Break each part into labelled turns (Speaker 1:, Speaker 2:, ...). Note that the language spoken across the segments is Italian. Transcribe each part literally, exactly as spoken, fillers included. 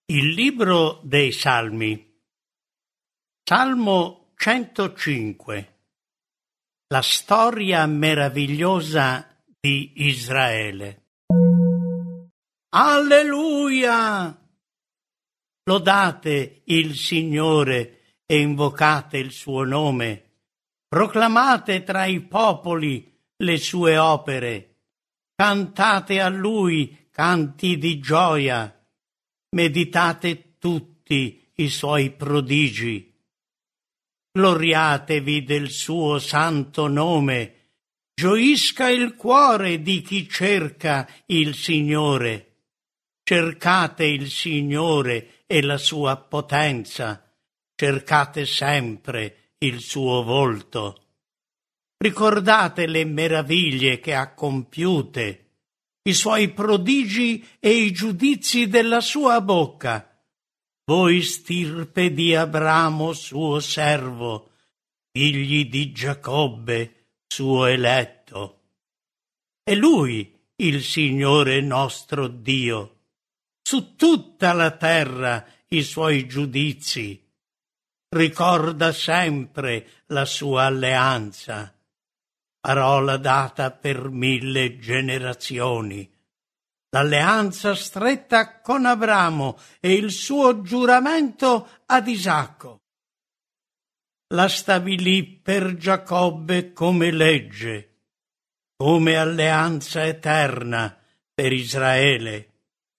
Speaker 1: Il libro dei Salmi. Salmo centocinque. La storia meravigliosa di Israele. Alleluia! Lodate il Signore e invocate il suo nome. Proclamate tra i popoli le sue opere. Cantate a Lui canti di gioia. Meditate tutti i suoi prodigi. Gloriatevi del suo santo nome. Gioisca il cuore di chi cerca il Signore. Cercate il Signore e la sua potenza. Cercate sempre il suo volto. Ricordate le meraviglie che ha compiute, i suoi prodigi e i giudizi della sua bocca. Voi stirpe di Abramo suo servo, figli di Giacobbe suo eletto. È Lui il Signore nostro Dio, su tutta la terra i suoi giudizi. Ricorda sempre la sua alleanza, parola data per mille generazioni, l'alleanza stretta con Abramo e il suo giuramento ad Isacco. La stabilì per Giacobbe come legge, come alleanza eterna per Israele.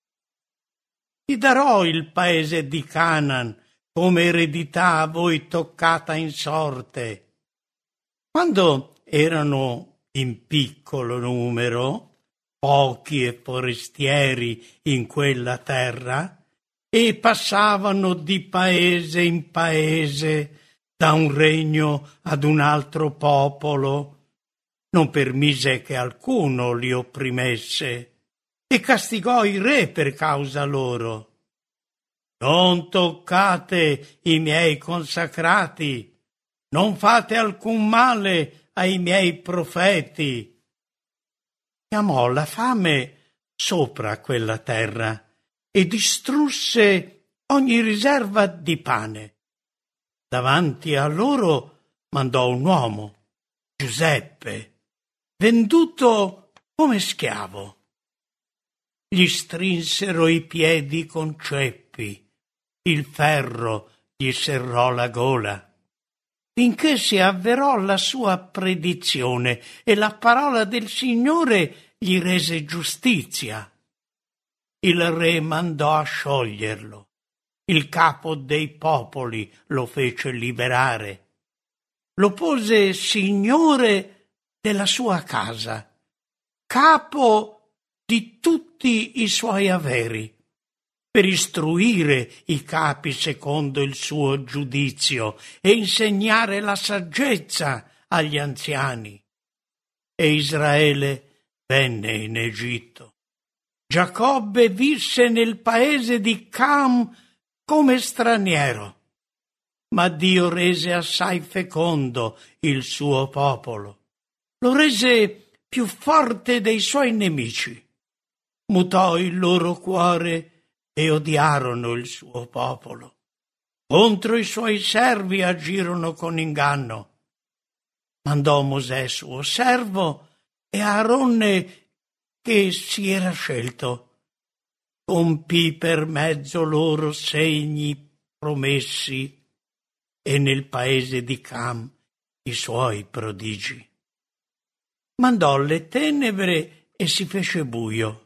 Speaker 1: Ti darò il paese di Canaan come eredità a voi toccata in sorte. Quando erano in piccolo numero, pochi e forestieri in quella terra, e passavano di paese in paese, da un regno ad un altro popolo, non permise che alcuno li opprimesse, e castigò i re per causa loro. Non toccate i miei consacrati, non fate alcun male ai miei profeti. Chiamò la fame sopra quella terra e distrusse ogni riserva di pane. Davanti a loro mandò un uomo, Giuseppe, venduto come schiavo. Gli strinsero i piedi con ceppi, il ferro gli serrò la gola, finché si avverò la sua predizione e la parola del Signore gli rese giustizia. Il re mandò a scioglierlo, il capo dei popoli lo fece liberare, lo pose signore della sua casa, capo di tutti i suoi averi, per istruire i capi secondo il suo giudizio e insegnare la saggezza agli anziani. E Israele venne in Egitto. Giacobbe visse nel paese di Cam come straniero, ma Dio rese assai fecondo il suo popolo. Lo rese più forte dei suoi nemici. Mutò il loro cuore e odiarono il suo popolo. Contro i suoi servi agirono con inganno. Mandò Mosè suo servo e Aaronne che si era scelto. Compì per mezzo loro segni promessi e nel paese di Cam i suoi prodigi. Mandò le tenebre e si fece buio,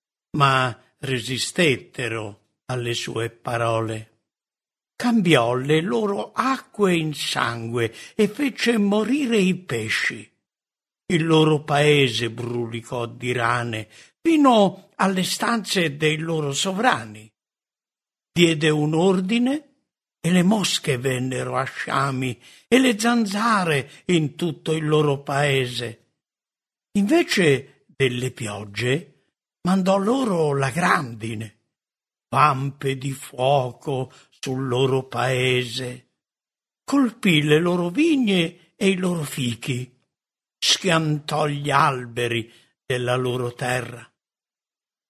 Speaker 1: ma resistettero alle sue parole. Cambiò le loro acque in sangue e fece morire i pesci. Il loro paese brulicò di rane fino alle stanze dei loro sovrani. Diede un ordine e le mosche vennero a sciami e le zanzare in tutto il loro paese. Invece delle piogge mandò loro la grandine, vampe di fuoco sul loro paese, colpì le loro vigne e i loro fichi, schiantò gli alberi della loro terra.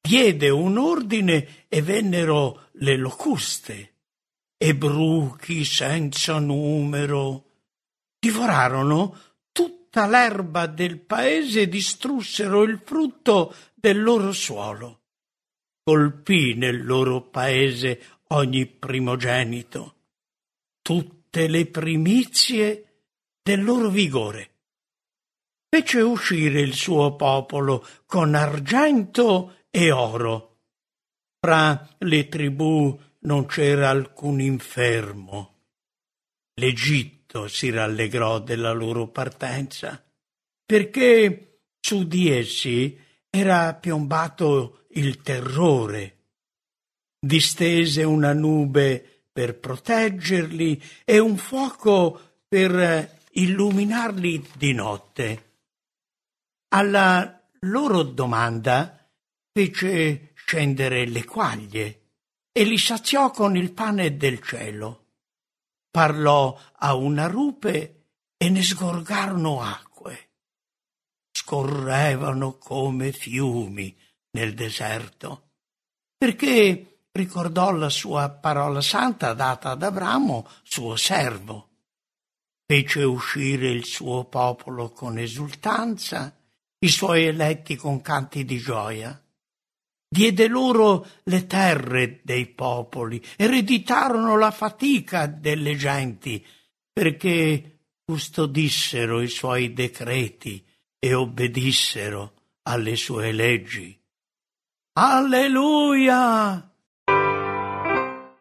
Speaker 1: diede un ordine e vennero le locuste e bruchi senza numero. Divorarono tutta l'erba del paese e distrussero il frutto del loro suolo. Colpì nel loro paese ogni primogenito, tutte le primizie del loro vigore. Fece uscire il suo popolo con argento e oro. Fra le tribù non c'era alcun infermo. L'Egitto si rallegrò della loro partenza, perché su di essi era piombato il terrore. Distese una nube per proteggerli e un fuoco per illuminarli di notte. Alla loro domanda fece scendere le quaglie e li saziò con il pane del cielo. Parlò a una rupe e ne sgorgarono acque. Scorrevano come fiumi nel deserto, perché ricordò la sua parola santa data ad Abramo, suo servo. Fece uscire il suo popolo con esultanza, i suoi eletti con canti di gioia. Diede loro le terre dei popoli, ereditarono la fatica delle genti, perché custodissero i suoi decreti e obbedissero alle sue leggi. Alleluia!